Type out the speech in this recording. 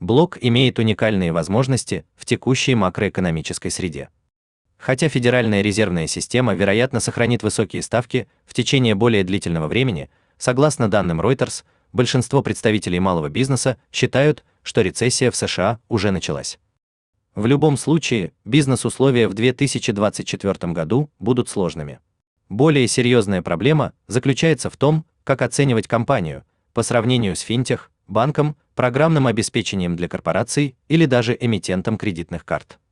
Блок имеет уникальные возможности в текущей макроэкономической среде. Хотя Федеральная резервная система, вероятно, сохранит высокие ставки в течение более длительного времени, согласно данным Reuters, большинство представителей малого бизнеса считают, что рецессия в США уже началась. В любом случае, бизнес-условия в 2024 году будут сложными. Более серьезная проблема заключается в том, как оценивать компанию по сравнению с финтех, банком, программным обеспечением для корпораций или даже эмитентом кредитных карт.